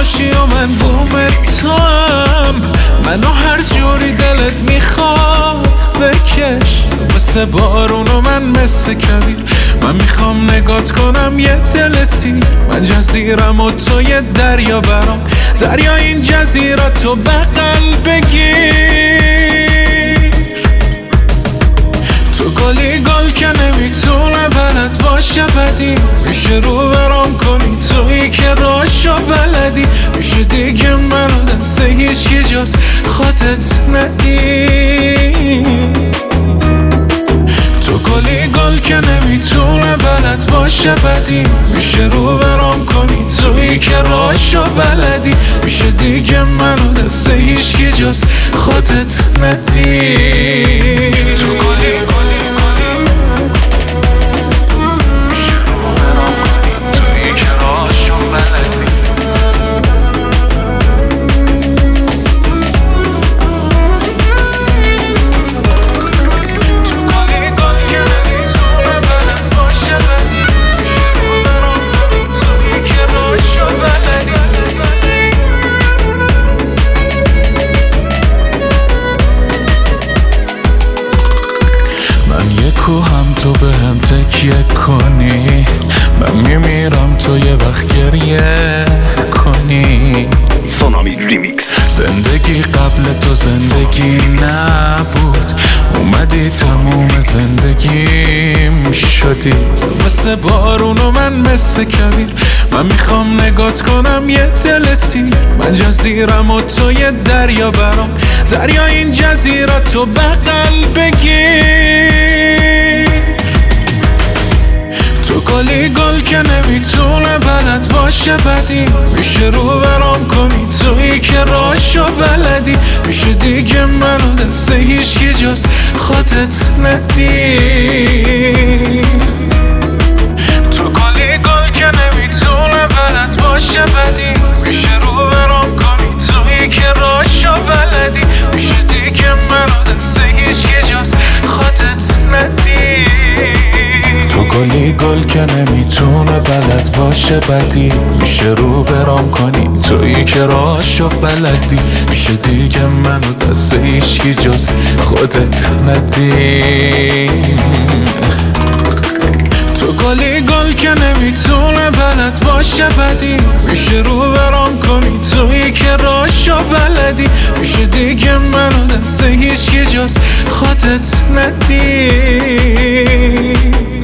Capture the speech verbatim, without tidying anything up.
باشی و من بومتم، منو هر جوری دلت میخواد بکش. تو مثل بارون و من مثل کویر، من میخوام نگات کنم یه دل سیر. من جزیرم و تو یه دریا برام، دریا این جزیره تو بغل بگیر. تو گلی گل که نمیتونه بلد باشه بدی، میشه رو برام کنی تویی که راشو بلدی. میشه دیگه منو دست هیچ جاست خودت ندی. تو گلی گل که نمیتونه بلد باشه بدی، میشه رو برام کنی تویی که راشو بلدی. میشه دیگه منو دست هیچ جاست خودت ندی. تو گلی گلی کوهم تو به هم تکیه کنی، من میمیرم تو یه وقت گریه کنی. سونامی ریمیکس. زندگی قبل تو زندگی نبود، اومدی تموم زندگیم شدی. تو مثل بارون و من مثل کویر، من میخوام نگات کنم یه دل سیر. من جزیرم و تو یه دریا برام، دریا این جزیره تو بغل بگیر. تو گلی گل که نمیتونه بلد باشه بدی، میشه رو برام کنی تویی که راشو بلدی. میشه دیگه منو دست هیچ جاست خودت ندی. تو گلی گل که نمیتونه بلد باشه بدی، میشه رو برام کنی تویی که راشو بلدی. میشه دیگه منو دست هیچ جاست خودت ندی. تو گلی گل که نمیتونه بلد باشه بدی، میشه رو برام کنی تویی که راشو بلدی. میشه دیگه منو دست هیچکی جز خودت ندی. تو گلی گل که نمیتونه بلد باشه بدی، میشه رو برام کنی تویی که راشو بلدی. میشه دیگه منو دست هیچکی جز خودت ندی.